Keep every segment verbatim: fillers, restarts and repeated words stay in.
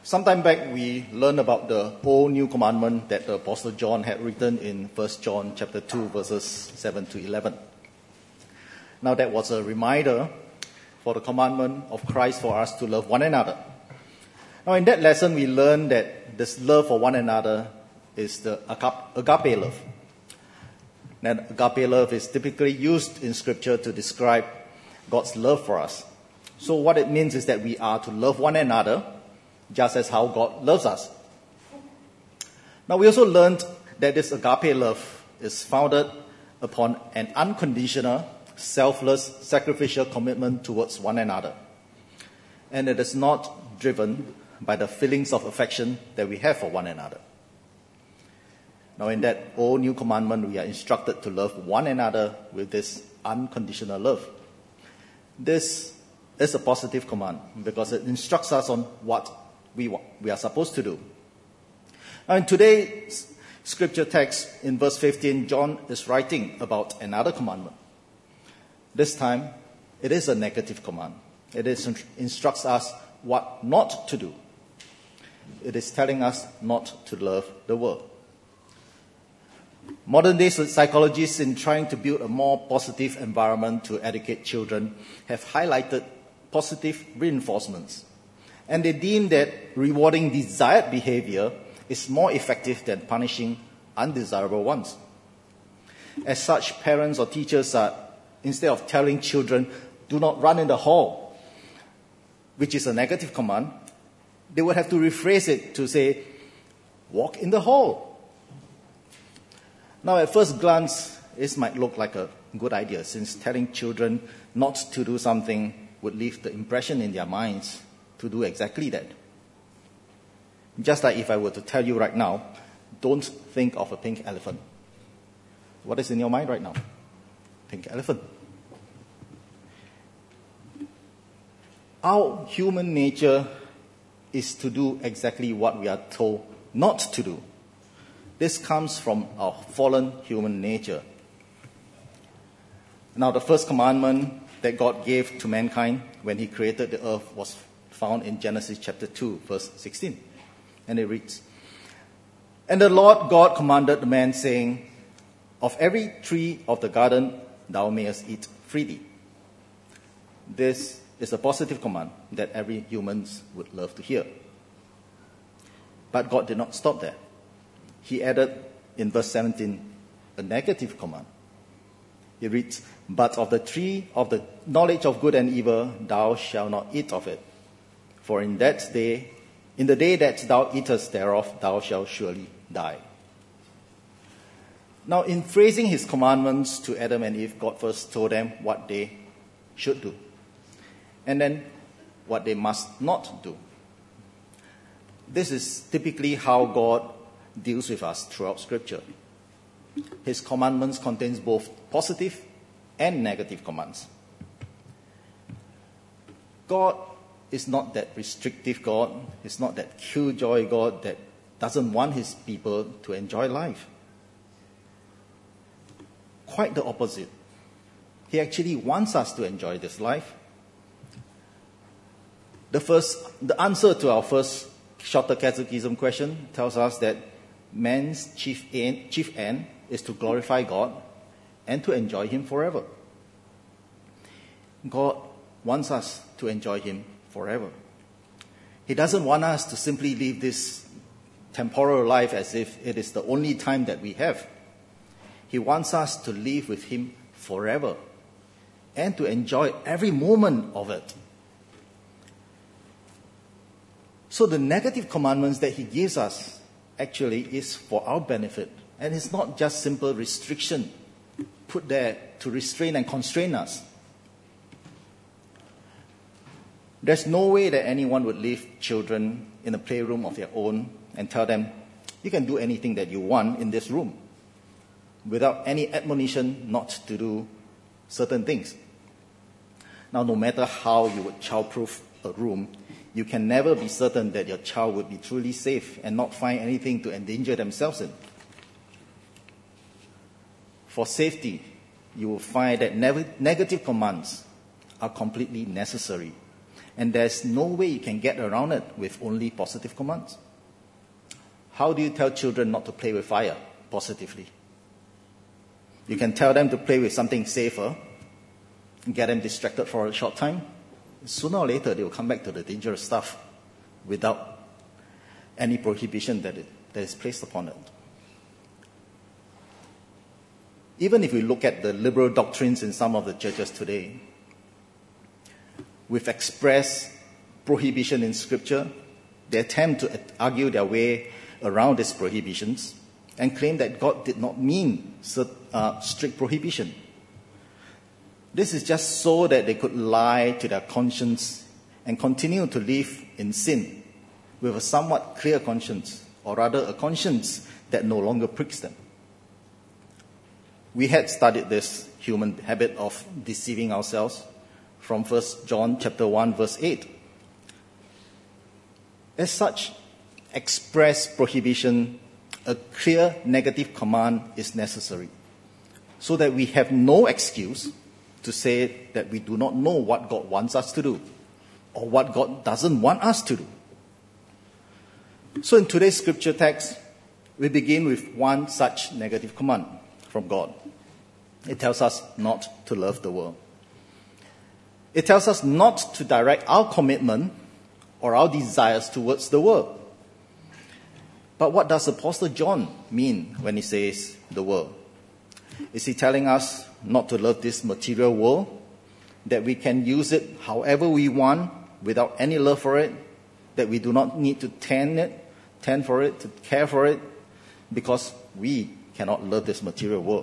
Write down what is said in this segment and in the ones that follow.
Sometime back, we learned about the old new commandment that the Apostle John had written in First John chapter two, verses seven to eleven. Now, that was a reminder for the commandment of Christ for us to love one another. Now, in that lesson, we learned that this love for one another is the agape love. That agape love is typically used in Scripture to describe God's love for us. So what it means is that we are to love one another just as how God loves us. Now, we also learned that this agape love is founded upon an unconditional, selfless, sacrificial commitment towards one another. And it is not driven by the feelings of affection that we have for one another. Now, in that old new commandment, we are instructed to love one another with this unconditional love. This is a positive command because it instructs us on what we, we are supposed to do. Now, in today's scripture text, in verse fifteen, John is writing about another commandment. This time, it is a negative command. It is, instructs us what not to do. It is telling us not to love the world. Modern-day psychologists, in trying to build a more positive environment to educate children, have highlighted positive reinforcements. And they deem that rewarding desired behavior is more effective than punishing undesirable ones. As such, parents or teachers are, instead of telling children, do not run in the hall, which is a negative command, they would have to rephrase it to say, walk in the hall. Now, at first glance, this might look like a good idea, since telling children not to do something would leave the impression in their minds to do exactly that. Just like if I were to tell you right now, don't think of a pink elephant. What is in your mind right now? Pink elephant. Our human nature is to do exactly what we are told not to do. This comes from our fallen human nature. Now, the first commandment that God gave to mankind when He created the earth was found in Genesis chapter two, verse sixteen. And it reads, "And the Lord God commanded the man, saying, Of every tree of the garden thou mayest eat freely." This is a positive command that every human would love to hear. But God did not stop there. He added in verse seventeen a negative command. He reads, "But of the tree of the knowledge of good and evil thou shalt not eat of it. For in that day, in the day that thou eatest thereof, thou shalt surely die." Now, in phrasing His commandments to Adam and Eve, God first told them what they should do, and then what they must not do. This is typically how God deals with us throughout Scripture. His commandments contains both positive and negative commands. God is not that restrictive God. He's not that killjoy God that doesn't want His people to enjoy life. Quite the opposite. He actually wants us to enjoy this life. The first, the answer to our first shorter catechism question tells us that man's chief aim, chief end is to glorify God and to enjoy Him forever. God wants us to enjoy Him forever. He doesn't want us to simply live this temporal life as if it is the only time that we have. He wants us to live with Him forever and to enjoy every moment of it. So the negative commandments that He gives us actually is for our benefit. And it's not just simple restriction put there to restrain and constrain us. There's no way that anyone would leave children in a playroom of their own and tell them, you can do anything that you want in this room, without any admonition not to do certain things. Now, no matter how you would childproof a room, you can never be certain that your child would be truly safe and not find anything to endanger themselves in. For safety, you will find that negative commands are completely necessary. And there's no way you can get around it with only positive commands. How do you tell children not to play with fire positively? You can tell them to play with something safer and get them distracted for a short time. Sooner or later, they will come back to the dangerous stuff without any prohibition that, it, that is placed upon it. Even if we look at the liberal doctrines in some of the churches today, with express prohibition in Scripture, they attempt to argue their way around these prohibitions and claim that God did not mean uh, strict prohibition. This is just so that they could lie to their conscience and continue to live in sin with a somewhat clear conscience, or rather a conscience that no longer pricks them. We had studied this human habit of deceiving ourselves from First John chapter one, verse eight. As such, express prohibition, a clear negative command is necessary, so that we have no excuse to say that we do not know what God wants us to do, or what God doesn't want us to do. So in today's scripture text, we begin with one such negative command from God. It tells us not to love the world. It tells us not to direct our commitment or our desires towards the world. But what does Apostle John mean when he says the world? Is he telling us not to love this material world, that we can use it however we want without any love for it, that we do not need to tend it, tend for it, to care for it, because we cannot love this material world?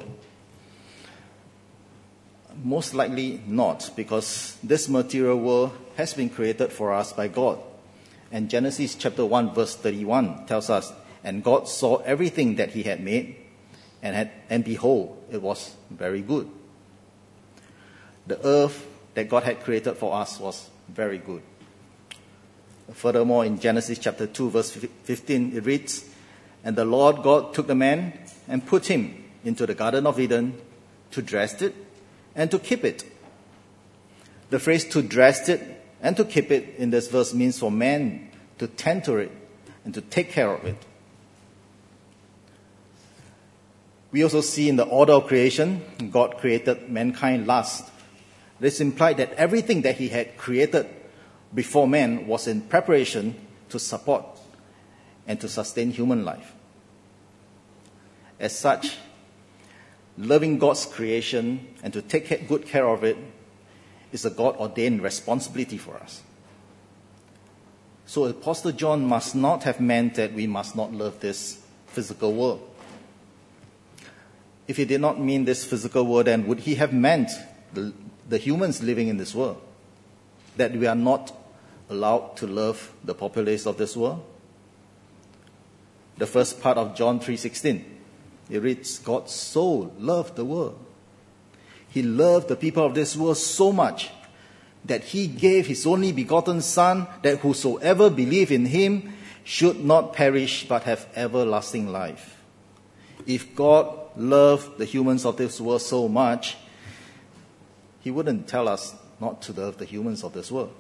Most likely not, because this material world has been created for us by God. And Genesis chapter one verse thirty-one tells us, "And God saw everything that he had made, and, had, and behold, it was very good." The earth that God had created for us was very good. Furthermore, in Genesis chapter two verse fifteen, it reads, "And the Lord God took the man and put him into the Garden of Eden to dress it and to keep it." The phrase "to dress it and to keep it" in this verse means for man to tend to it and to take care of it. We also see in the order of creation, God created mankind last. This implied that everything that he had created before man was in preparation to support and to sustain human life. As such, loving God's creation and to take good care of it is a God-ordained responsibility for us. So Apostle John must not have meant that we must not love this physical world. If he did not mean this physical world, then would he have meant the, the humans living in this world? That we are not allowed to love the populace of this world? The first part of John three sixteen, it reads, "God so loved the world." He loved the people of this world so much that he gave his only begotten Son, that whosoever believe in him should not perish but have everlasting life. If God loved the humans of this world so much, he wouldn't tell us not to love the humans of this world.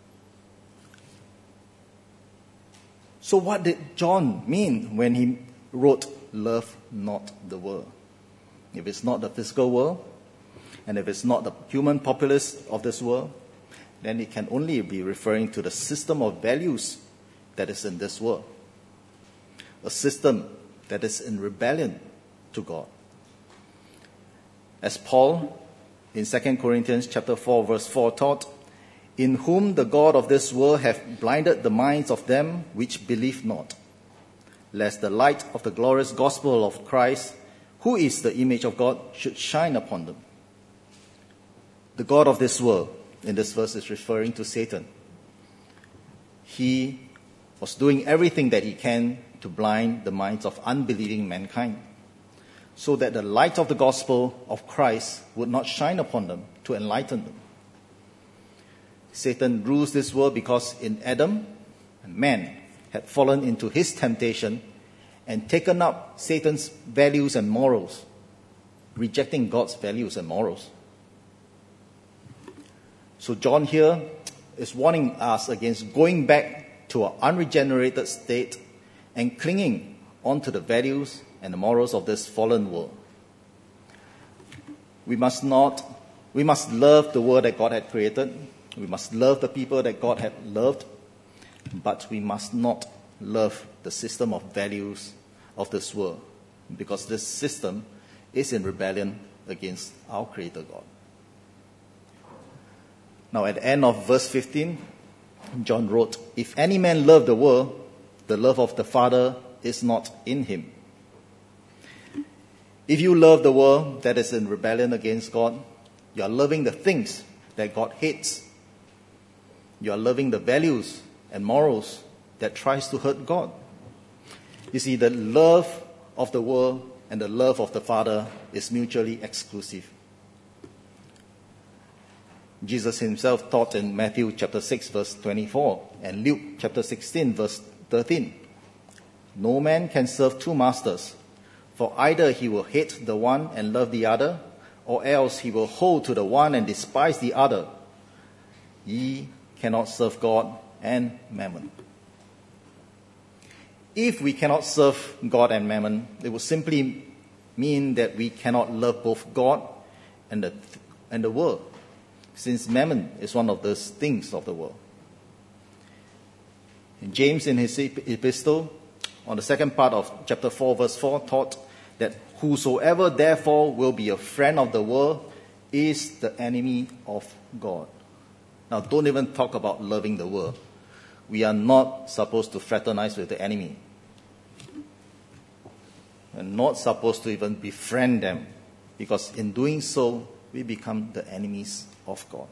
So what did John mean when he wrote, "Love not the world"? If it's not the physical world, and if it's not the human populace of this world, then it can only be referring to the system of values that is in this world. A system that is in rebellion to God. As Paul in Second Corinthians chapter four verse four taught, "In whom the God of this world hath blinded the minds of them which believe not, lest the light of the glorious gospel of Christ, who is the image of God, should shine upon them." The God of this world, in this verse, is referring to Satan. He was doing everything that he can to blind the minds of unbelieving mankind, so that the light of the gospel of Christ would not shine upon them to enlighten them. Satan rules this world because in Adam, man had fallen into his temptation and taken up Satan's values and morals, rejecting God's values and morals. So John here is warning us against going back to our unregenerated state and clinging onto the values and the morals of this fallen world. We must not, we must love the world that God had created. We must love the people that God had loved, but we must not love the system of values of this world, because this system is in rebellion against our Creator God. Now, at the end of verse fifteen, John wrote, "If any man love the world, the love of the Father is not in him." If you love the world that is in rebellion against God, you are loving the things that God hates. You are loving the values and morals that tries to hurt God. You see, the love of the world and the love of the Father is mutually exclusive. Jesus himself taught in Matthew chapter six, verse twenty-four, and Luke chapter sixteen, verse thirteen. No man can serve two masters, for either he will hate the one and love the other, or else he will hold to the one and despise the other. Ye cannot serve God and mammon. If we cannot serve God and mammon, it will simply mean that we cannot love both God and the, and the world, since mammon is one of those things of the world. And James, in his epistle, on the second part of chapter four, verse four, taught that whosoever therefore will be a friend of the world is the enemy of God. Now, don't even talk about loving the world. We are not supposed to fraternize with the enemy. We're not supposed to even befriend them, because in doing so, we become the enemies of God.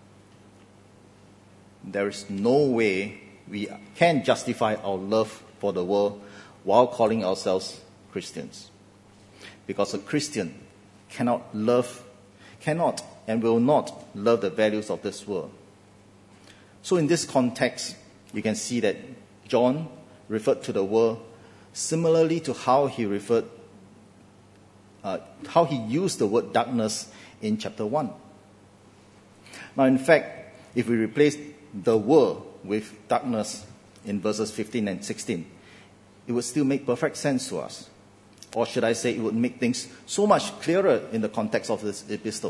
There is no way we can justify our love for the world while calling ourselves Christians. Because a Christian cannot love, cannot and will not love the values of this world. So in this context, you can see that John referred to the world similarly to how he referred, uh, how he used the word darkness in chapter one. Now, in fact, if we replace the world with darkness in verses fifteen and sixteen, it would still make perfect sense to us. Or should I say, it would make things so much clearer in the context of this epistle.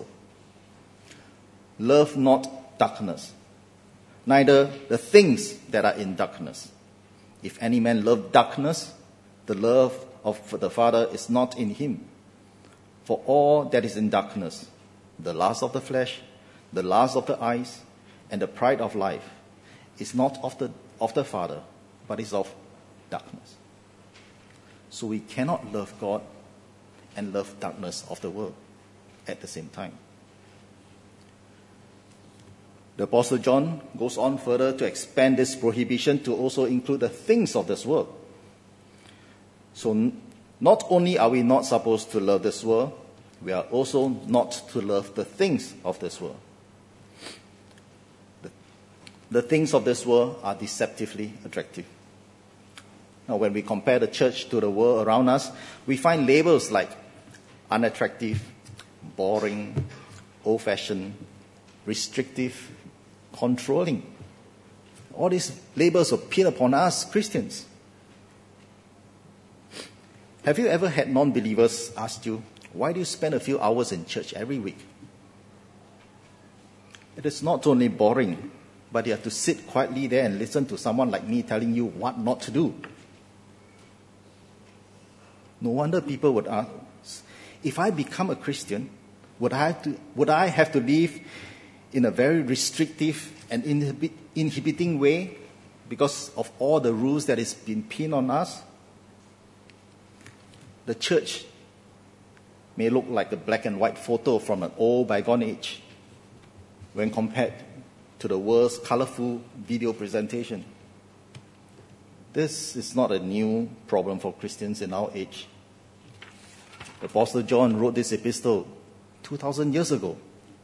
Love not darkness, neither the things that are in darkness. If any man love darkness, the love of the Father is not in him. For all that is in darkness, the lust of the flesh, the lust of the eyes, and the pride of life, is not of the, of the Father, but is of darkness. So we cannot love God and love darkness of the world at the same time. The Apostle John goes on further to expand this prohibition to also include the things of this world. So n- not only are we not supposed to love this world, we are also not to love the things of this world. The, the things of this world are deceptively attractive. Now, when we compare the church to the world around us, we find labels like unattractive, boring, old-fashioned, restrictive, controlling. All these labels are pinned upon us, Christians. Have you ever had non-believers ask you, why do you spend a few hours in church every week? It is not only boring, but you have to sit quietly there and listen to someone like me telling you what not to do. No wonder people would ask, if I become a Christian, would I have to, would I have to live in a very restrictive and inhibit, inhibiting way because of all the rules that is been pinned on us? The church may look like a black and white photo from an old bygone age when compared to the world's colorful video presentation. This is not a new problem for Christians in our age. The Apostle John wrote this epistle two thousand years ago.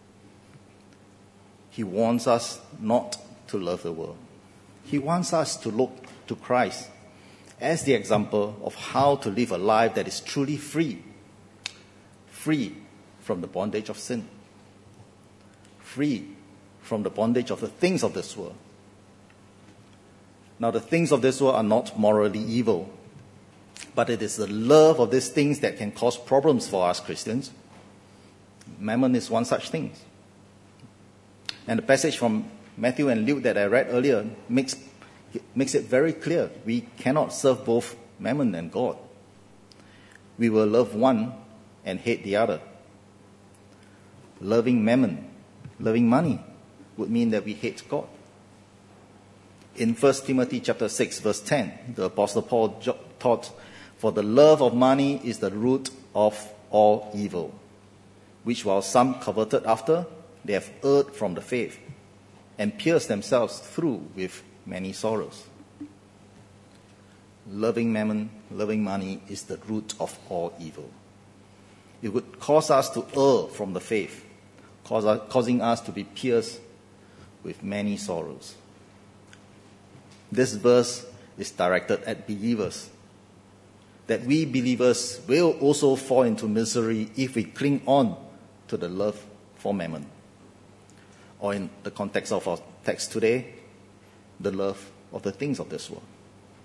He warns us not to love the world. He wants us to look to Christ as the example of how to live a life that is truly free. Free from the bondage of sin. Free from the bondage of the things of this world. Now, the things of this world are not morally evil, but it is the love of these things that can cause problems for us Christians. Mammon is one such thing. And the passage from Matthew and Luke that I read earlier makes, makes it very clear. We cannot serve both mammon and God. We will love one and hate the other. Loving mammon, loving money, would mean that we hate God. In First Timothy chapter six, verse ten, the Apostle Paul taught, "For the love of money is the root of all evil, which while some coveted after, they have erred from the faith, and pierced themselves through with many sorrows." Loving mammon, loving money is the root of all evil. It would cause us to err from the faith, cause us, causing us to be pierced with many sorrows. This verse is directed at believers, that we believers will also fall into misery if we cling on to the love for mammon. Or in the context of our text today, the love of the things of this world.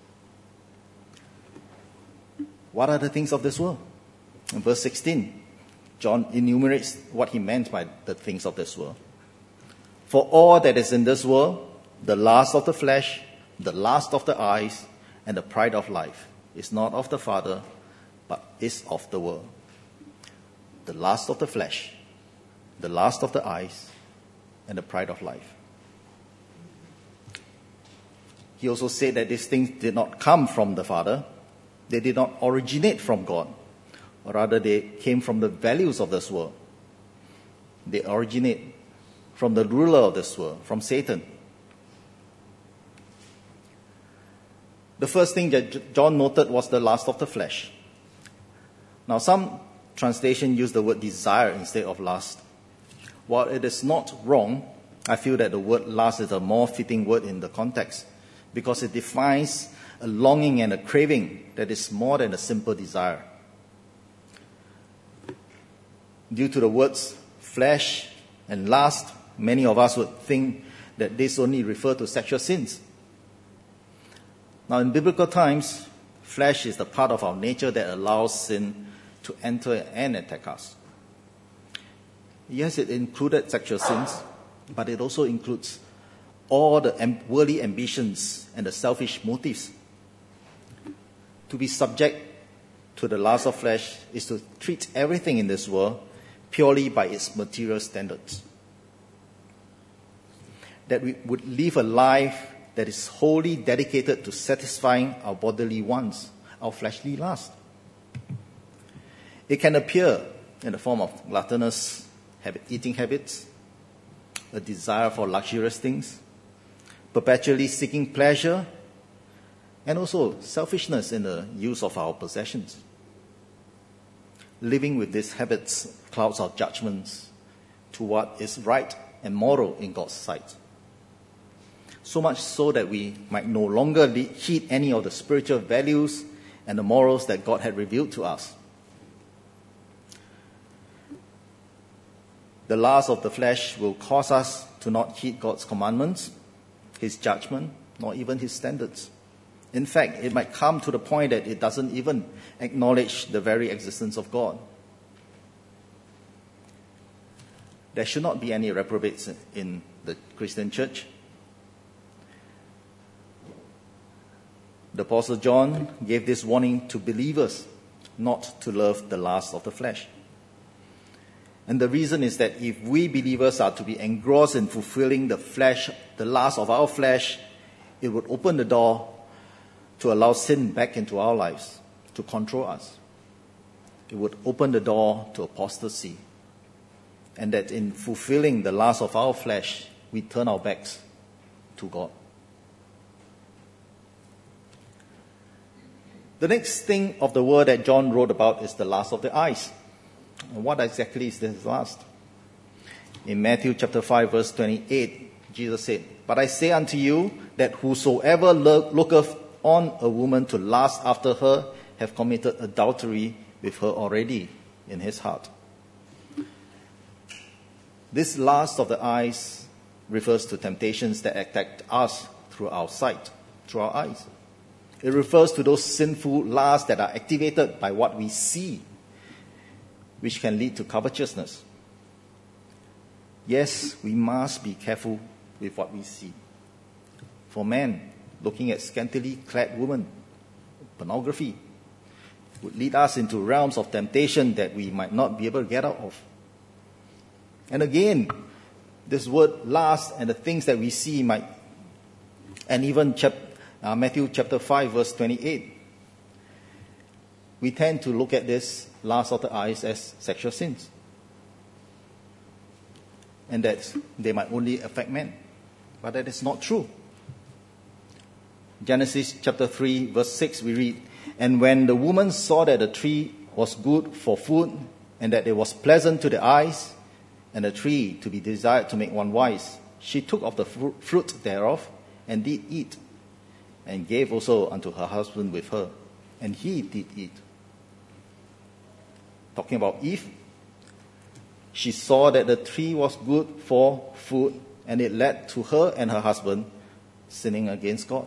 What are the things of this world? In verse sixteen, John enumerates what he meant by the things of this world. "For all that is in this world, the lust of the flesh, the lust of the eyes, and the pride of life, is not of the Father, but is of the world." The lust of the flesh, the lust of the eyes, and the pride of life. He also said that these things did not come from the Father. They did not originate from God, or rather they came from the values of this world. They originate from the ruler of this world, from Satan. The first thing that John noted was the lust of the flesh. Now, some translations use the word desire instead of lust. While it is not wrong, I feel that the word lust is a more fitting word in the context, because it defines a longing and a craving that is more than a simple desire. Due to the words flesh and lust, many of us would think that this only refer to sexual sins. Now, in biblical times, flesh is the part of our nature that allows sin to enter and attack us. Yes, it included sexual sins, but it also includes all the worldly ambitions and the selfish motives. To be subject to the lust of flesh is to treat everything in this world purely by its material standards. That we would live a life that is wholly dedicated to satisfying our bodily wants, our fleshly lust. It can appear in the form of gluttonous habit, eating habits, a desire for luxurious things, perpetually seeking pleasure, and also selfishness in the use of our possessions. Living with these habits clouds our judgments to what is right and moral in God's sight. So much so that we might no longer heed any of the spiritual values and the morals that God had revealed to us. The lust of the flesh will cause us to not heed God's commandments, His judgment, nor even His standards. In fact, it might come to the point that it doesn't even acknowledge the very existence of God. There should not be any reprobates in the Christian church. The Apostle John gave this warning to believers not to love the lust of the flesh. And the reason is that if we believers are to be engrossed in fulfilling the flesh, the lust of our flesh, it would open the door to allow sin back into our lives, to control us. It would open the door to apostasy. And that in fulfilling the lust of our flesh, we turn our backs to God. The next thing of the word that John wrote about is the lust of the eyes. And what exactly is this lust? In Matthew chapter five, verse twenty-eight, Jesus said, "But I say unto you that whosoever looketh on a woman to lust after her have committed adultery with her already in his heart." This lust of the eyes refers to temptations that attack us through our sight, through our eyes. It refers to those sinful lusts that are activated by what we see, which can lead to covetousness. Yes, we must be careful with what we see. For men, looking at scantily clad women, pornography, would lead us into realms of temptation that we might not be able to get out of. And again, this word lust and the things that we see might, and even chap, uh, Matthew chapter five, verse twenty-eight, we tend to look at this lust of the eyes as sexual sins. And that they might only affect men. But that is not true. Genesis chapter three, verse six, we read, "And when the woman saw that the tree was good for food, and that it was pleasant to the eyes, and a tree to be desired to make one wise, she took of the fruit thereof, and did eat, and gave also unto her husband with her, and he did eat." Talking about Eve, she saw that the tree was good for food, and it led to her and her husband sinning against God.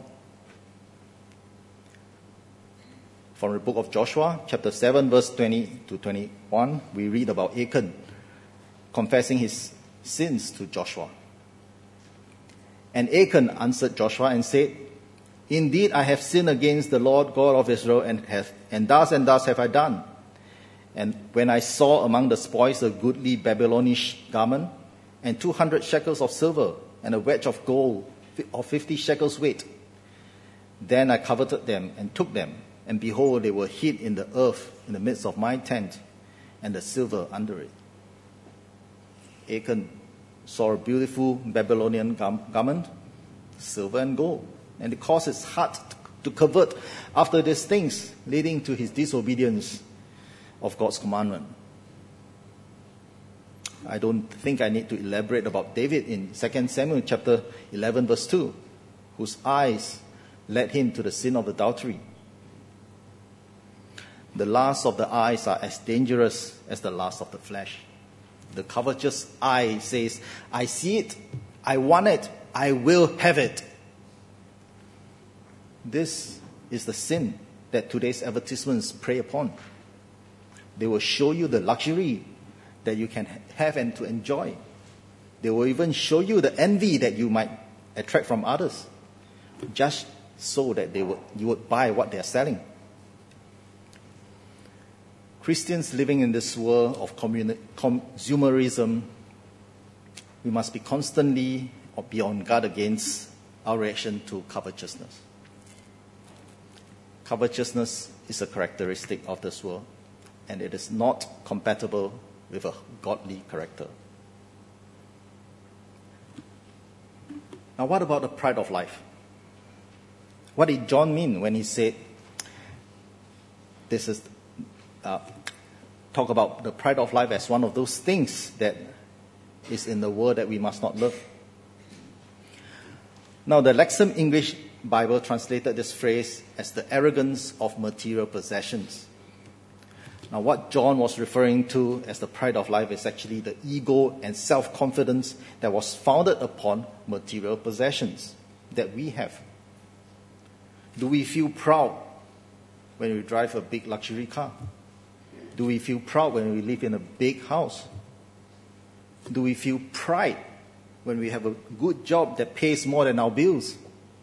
From the book of Joshua, chapter seven, verse twenty to twenty-one, we read about Achan confessing his sins to Joshua. "And Achan answered Joshua and said, Indeed, I have sinned against the Lord God of Israel, and have, and thus and thus have I done. And when I saw among the spoils a goodly Babylonish garment, and two hundred shekels of silver, and a wedge of gold of fifty shekels weight, then I coveted them and took them. And behold, they were hid in the earth in the midst of my tent, and the silver under it." Achan saw a beautiful Babylonian garment, silver and gold, and it caused his heart to covet after these things, leading to his disobedience of God's commandment. I don't think I need to elaborate about David in Second Samuel chapter eleven, verse two, whose eyes led him to the sin of adultery. The lusts of the eyes are as dangerous as the lust of the flesh. The covetous eye says, "I see it, I want it, I will have it." This is the sin that today's advertisements prey upon. They will show you the luxury that you can have and to enjoy. They will even show you the envy that you might attract from others, just so that they would, you would buy what they are selling. Christians living in this world of communi- consumerism, we must be constantly or be on guard against our reaction to covetousness. Covetousness is a characteristic of this world, and it is not compatible with a godly character. Now, what about the pride of life? What did John mean when he said, this is, uh, talk about the pride of life as one of those things that is in the world that we must not love? Now, the Lexham English Bible translated this phrase as the arrogance of material possessions. Now, what John was referring to as the pride of life is actually the ego and self-confidence that was founded upon material possessions that we have. Do we feel proud when we drive a big luxury car? Do we feel proud when we live in a big house? Do we feel pride when we have a good job that pays more than our bills?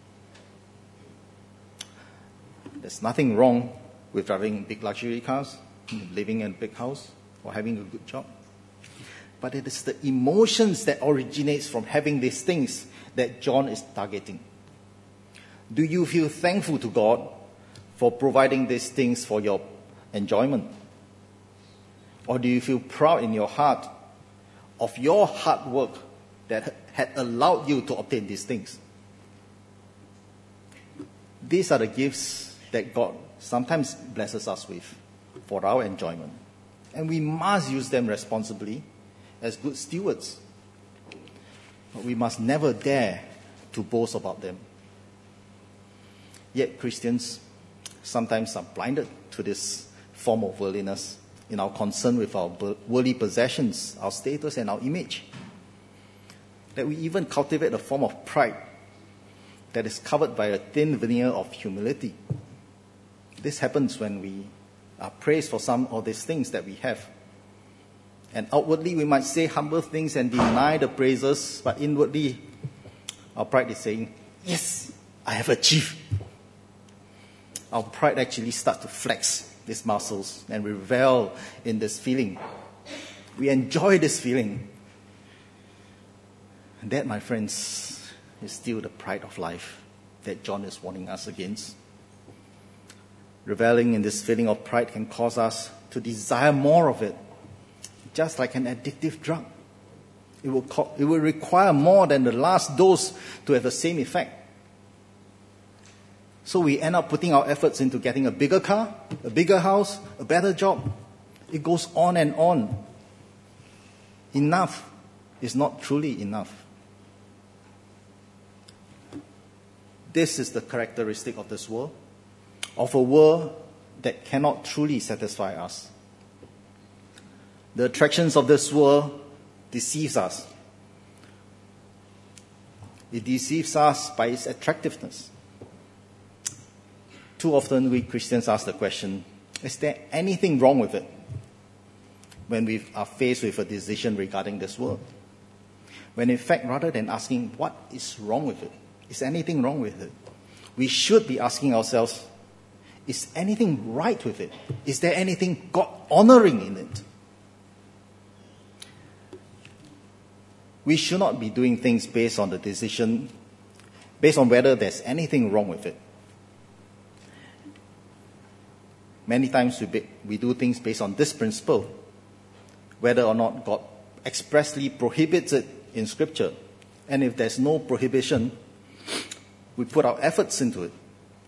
There's nothing wrong with driving big luxury cars, living in a big house, or having a good job. But it is the emotions that originates from having these things that John is targeting. Do you feel thankful to God for providing these things for your enjoyment? Or do you feel proud in your heart of your hard work that had allowed you to obtain these things? These are the gifts that God sometimes blesses us with for our enjoyment. And we must use them responsibly as good stewards. But we must never dare to boast about them. Yet Christians sometimes are blinded to this form of worldliness in our concern with our worldly possessions, our status, and our image. that we even cultivate a form of pride that is covered by a thin veneer of humility. This happens when we are praised for some of these things that we have. And outwardly we might say humble things and deny the praises, but inwardly our pride is saying, yes, I have achieved. Our pride actually starts to flex these muscles and revel in this feeling. We enjoy this feeling. And that, my friends, is still the pride of life that John is warning us against. Reveling in this feeling of pride can cause us to desire more of it, just like an addictive drug. It will, co- it will require more than the last dose to have the same effect. So we end up putting our efforts into getting a bigger car, a bigger house, a better job. It goes on and on. Enough is not truly enough. This is the characteristic of this world, of a world that cannot truly satisfy us. The attractions of this world deceives us. It deceives us by its attractiveness. Too often we Christians ask the question, is there anything wrong with it? When we are faced with a decision regarding this world. When in fact, rather than asking what is wrong with it, is anything wrong with it? We should be asking ourselves, is anything right with it? Is there anything God-honoring in it? We should not be doing things based on the decision, based on whether there's anything wrong with it. Many times we, be, we do things based on this principle, whether or not God expressly prohibits it in Scripture. And if there's no prohibition, we put our efforts into it.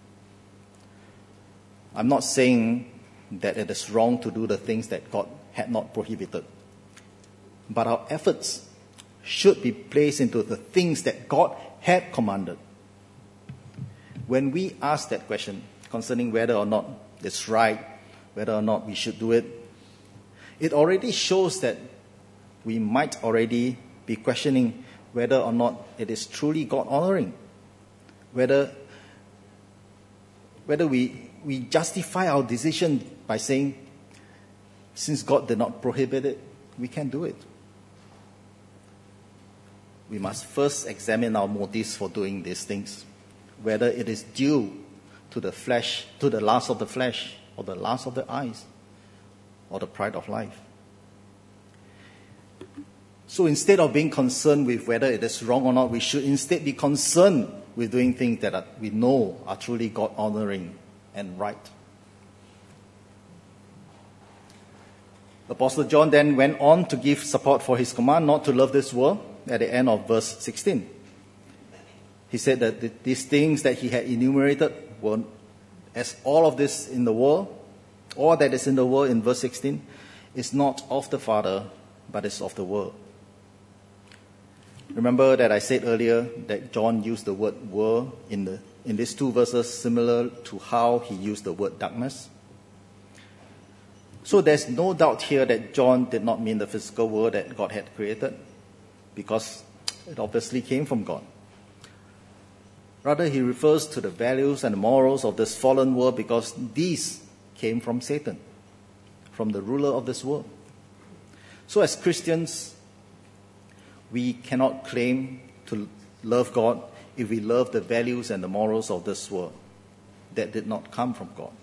I'm not saying that it is wrong to do the things that God had not prohibited. But our efforts should be placed into the things that God had commanded. When we ask that question concerning whether or not it's right, whether or not we should do it, it already shows that we might already be questioning whether or not it is truly God-honoring. Whether, whether we, we justify our decision by saying, since God did not prohibit it, we can do it. We must first examine our motives for doing these things, whether it is due to the flesh, to the lust of the flesh, or the lust of the eyes, or the pride of life. So instead of being concerned with whether it is wrong or not, we should instead be concerned with doing things that are, we know are truly God-honoring and right. Apostle John then went on to give support for his command not to love this world at the end of verse sixteen. He said that these things that he had enumerated were, as all of this in the world, all that is in the world in verse sixteen, is not of the Father, but is of the world. Remember that I said earlier that John used the word world in, the, in these two verses similar to how he used the word darkness. So there's no doubt here that John did not mean the physical world that God had created, because it obviously came from God. Rather, he refers to the values and morals of this fallen world because these came from Satan, from the ruler of this world. So as Christians, we cannot claim to love God if we love the values and the morals of this world that did not come from God.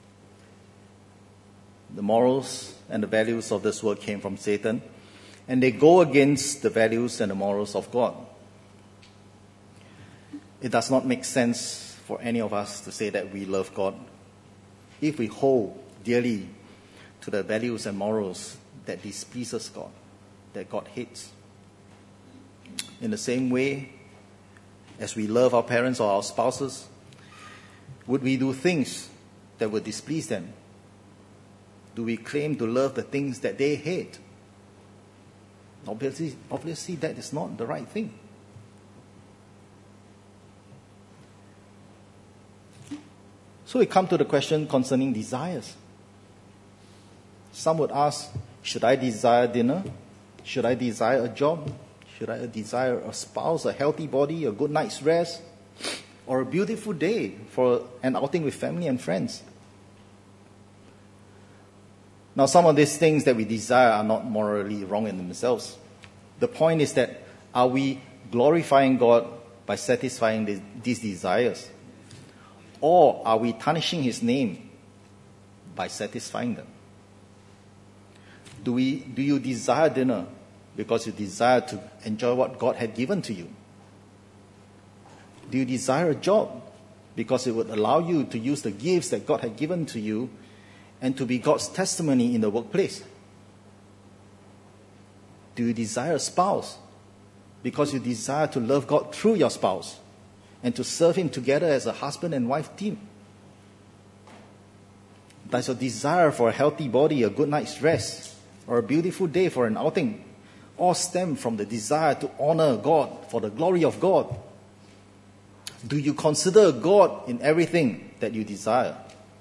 The morals and the values of this world came from Satan, and they go against the values and the morals of God. It does not make sense for any of us to say that we love God if we hold dearly to the values and morals that displeases God, that God hates. In the same way, as we love our parents or our spouses, would we do things that would displease them? Do we claim to love the things that they hate? Obviously, obviously that is not the right thing. So we come to the question concerning desires. Some would ask, should I desire dinner? Should I desire a job? Should I desire a spouse, a healthy body, a good night's rest, or a beautiful day for an outing with family and friends? Now, some of these things that we desire are not morally wrong in themselves. The point is that, are we glorifying God by satisfying these, these desires? Or are we tarnishing His name by satisfying them? Do we, do you desire dinner because you desire to enjoy what God had given to you? Do you desire a job because it would allow you to use the gifts that God had given to you and to be God's testimony in the workplace? Do you desire a spouse because you desire to love God through your spouse and to serve Him together as a husband and wife team? Does your desire for a healthy body, a good night's rest, or a beautiful day for an outing all stem from the desire to honor God for the glory of God? Do you consider God in everything that you desire?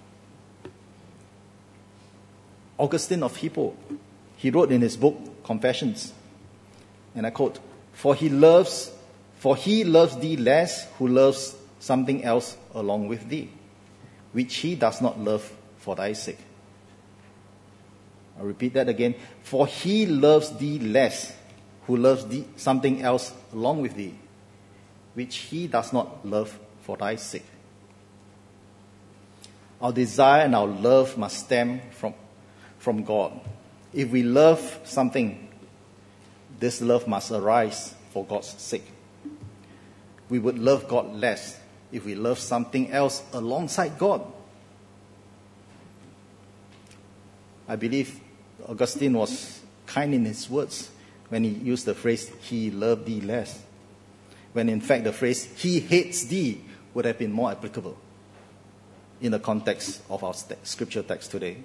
Augustine of Hippo, he wrote in his book, Confessions, and I quote, For he loves, for he loves thee less who loves something else along with thee, which he does not love for thy sake. I'll repeat that again. For he loves thee less who loves thee something else along with thee, which he does not love for thy sake. Our desire and our love must stem from, from God. If we love something, this love must arise for God's sake. We would love God less if we love something else alongside God. I believe Augustine was kind in his words when he used the phrase, he loved thee less, when in fact the phrase, he hates thee, would have been more applicable in the context of our scripture text today.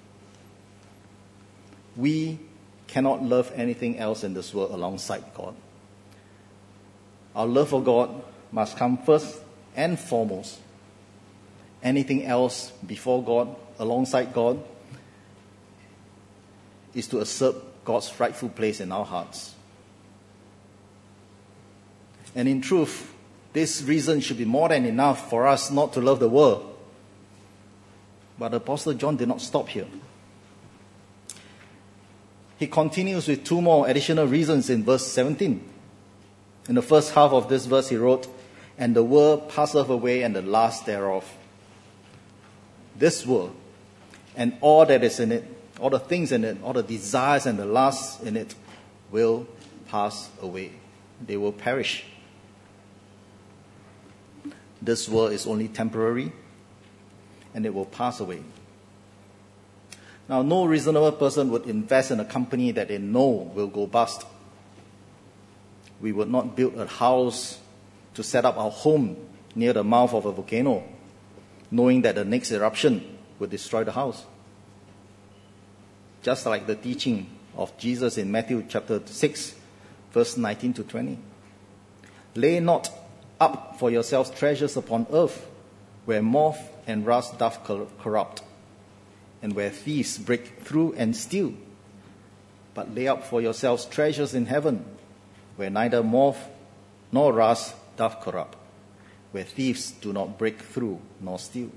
We cannot love anything else in this world alongside God. Our love for God must come first and foremost. Anything else before God, alongside God, is to usurp God's rightful place in our hearts. And in truth, this reason should be more than enough for us not to love the world. But Apostle John did not stop here. He continues with two more additional reasons in verse seventeen. In the first half of this verse he wrote, And the world passeth away and the lust thereof. This world and all that is in it, all the things in it, all the desires and the lusts in it will pass away. They will perish. This world is only temporary and it will pass away. Now, no reasonable person would invest in a company that they know will go bust. We would not build a house to set up our home near the mouth of a volcano, knowing that the next eruption would destroy the house. Just like the teaching of Jesus in Matthew chapter six, verse nineteen to twenty. Lay not up for yourselves treasures upon earth, where moth and rust doth corrupt, and where thieves break through and steal. But lay up for yourselves treasures in heaven, where neither moth nor rust doth corrupt, where thieves do not break through nor steal.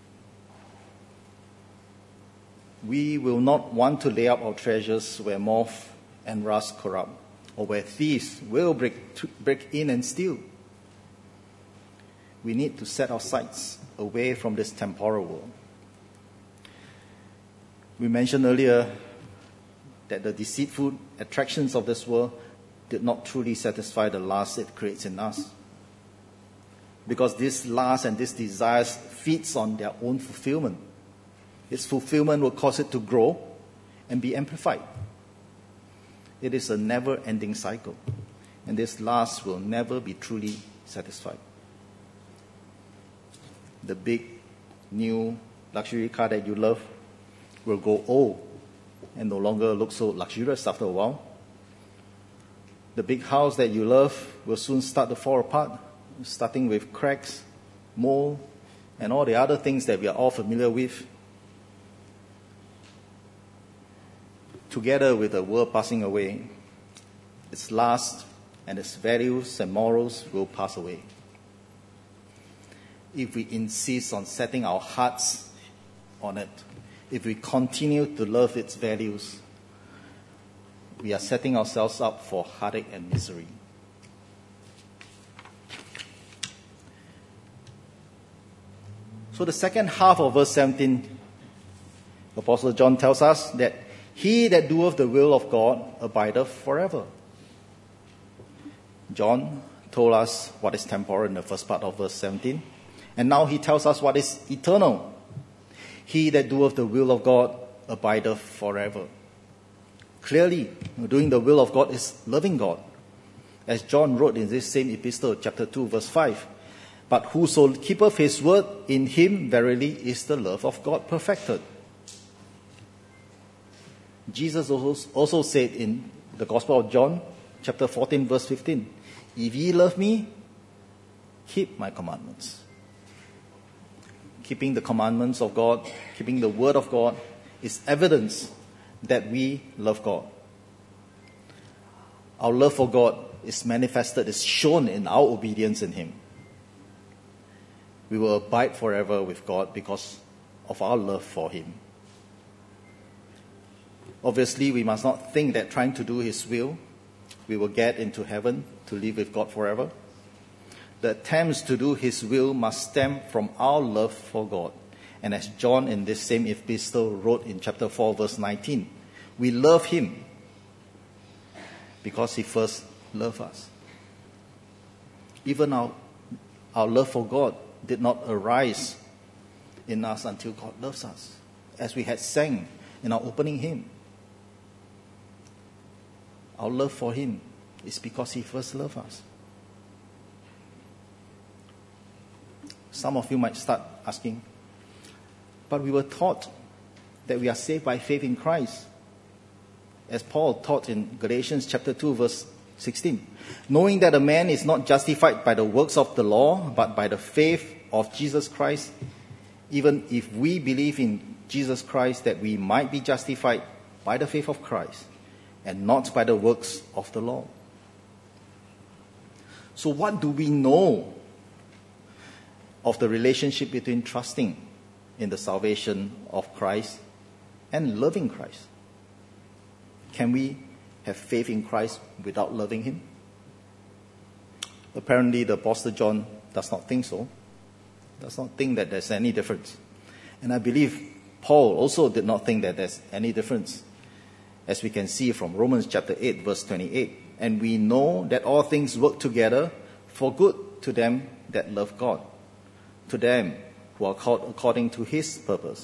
We will not want to lay up our treasures where moth and rust corrupt, or where thieves will break, break in and steal. We need to set our sights away from this temporal world. We mentioned earlier that the deceitful attractions of this world did not truly satisfy the lust it creates in us. Because this lust and this desires feeds on their own fulfillment. Its fulfillment will cause it to grow and be amplified. It is a never-ending cycle, and this lust will never be truly satisfied. The big, new luxury car that you love will go old and no longer look so luxurious after a while. The big house that you love will soon start to fall apart, starting with cracks, mold, and all the other things that we are all familiar with. Together with the world passing away, its lust and its values and morals will pass away. If we insist on setting our hearts on it, if we continue to love its values, we are setting ourselves up for heartache and misery. So the second half of verse seventeen, Apostle John tells us that he that doeth the will of God abideth forever. John told us what is temporal in the first part of verse seventeen, and now he tells us what is eternal. He that doeth the will of God abideth forever. Clearly, doing the will of God is loving God. As John wrote in this same epistle, chapter two, verse five, but whoso keepeth his word, in him verily is the love of God perfected. Jesus also, also said in the Gospel of John, chapter fourteen, verse fifteen, if ye love me, keep my commandments. Keeping the commandments of God, keeping the word of God, is evidence that we love God. Our love for God is manifested, is shown in our obedience in Him. We will abide forever with God because of our love for Him. Obviously, we must not think that trying to do His will, we will get into heaven to live with God forever. The attempts to do His will must stem from our love for God. And as John in this same epistle wrote in chapter four, verse nineteen, we love Him because He first loved us. Even our, our love for God did not arise in us until God loves us, as we had sang in our opening hymn. Our love for Him is because He first loved us. Some of you might start asking, but we were taught that we are saved by faith in Christ. As Paul taught in Galatians chapter two, verse sixteen, knowing that a man is not justified by the works of the law, but by the faith of Jesus Christ, even if we believe in Jesus Christ, that we might be justified by the faith of Christ, and not by the works of the law. So what do we know of the relationship between trusting in the salvation of Christ and loving Christ? Can we have faith in Christ without loving Him? Apparently, the Apostle John does not think so. Does not think that there's any difference. And I believe Paul also did not think that there's any difference, as we can see from Romans chapter eight, verse twenty-eight. And we know that all things work together for good to them that love God, to them who are called according to His purpose.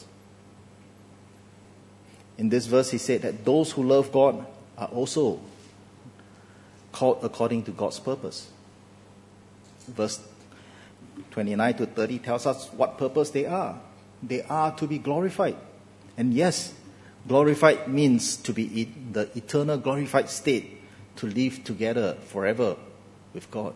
In this verse, he said that those who love God are also called according to God's purpose. Verse twenty-nine to thirty tells us what purpose they are. They are to be glorified. And yes, glorified means to be in the eternal glorified state, to live together forever with God.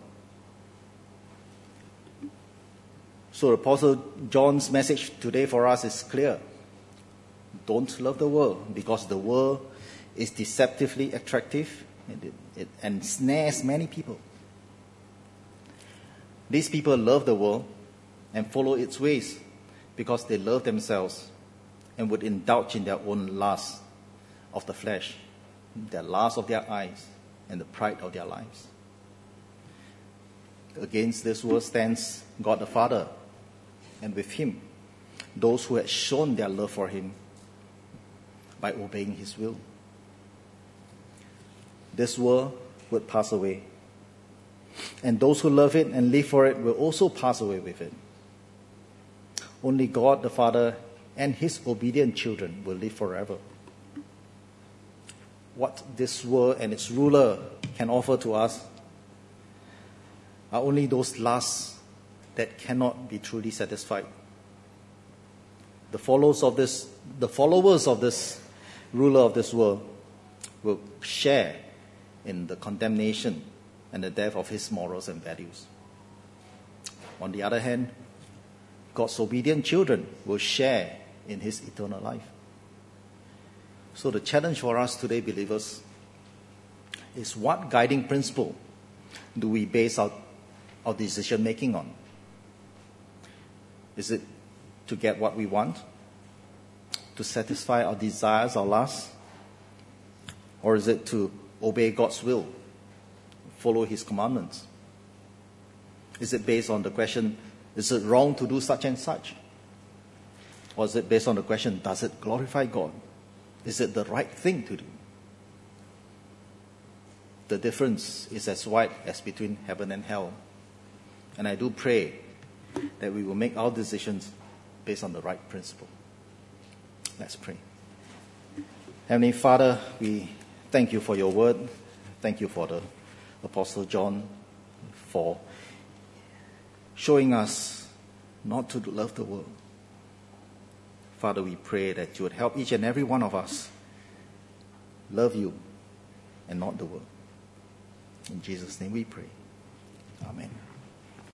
So Apostle John's message today for us is clear. Don't love the world, because the world is deceptively attractive and, it, it, and snares many people. These people love the world and follow its ways because they love themselves and would indulge in their own lust of the flesh, their lust of their eyes, and the pride of their lives. Against this world stands God the Father, and with Him, those who had shown their love for Him by obeying His will. This world would pass away, and those who love it and live for it will also pass away with it. Only God the Father and His obedient children will live forever. What this world and its ruler can offer to us are only those lusts that cannot be truly satisfied. The followers of this, the followers of this ruler of this world will share in the condemnation and the death of his morals and values. On the other hand, God's obedient children will share in His eternal life. So the challenge for us today, believers, is what guiding principle do we base our, our decision making on? Is it to get what we want? To satisfy our desires, our lusts? Or is it to obey God's will, follow His commandments? Is it based on the question, is it wrong to do such and such? Or is it based on the question, does it glorify God? Is it the right thing to do? The difference is as wide as between heaven and hell. And I do pray that we will make our decisions based on the right principle. Let's pray. Heavenly Father, we thank you for your word. Thank you for the Apostle John for showing us not to love the world. Father, we pray that you would help each and every one of us love you and not the world. In Jesus' name we pray. Amen.